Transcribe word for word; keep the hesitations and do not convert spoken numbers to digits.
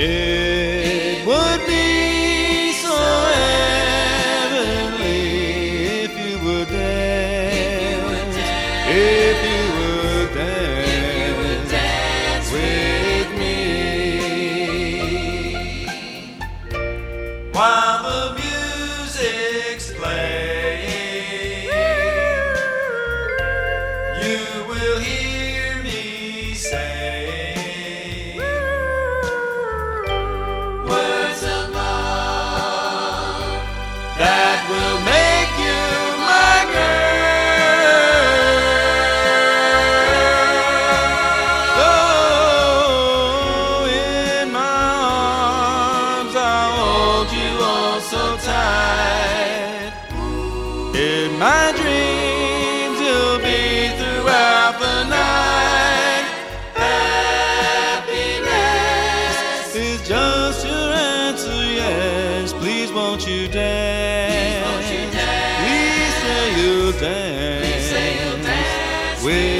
It would be so heavenly if you would dance, if you would dance with me. While the music's playing, you will hear me say words of love that will make you my girl. Oh, in my arms I'll hold you all so tight. In my dreams you'll be throughout the night. Happiness is just your answer, yes. Please won't you dance? Please say you'll dance. Please say you'll dance with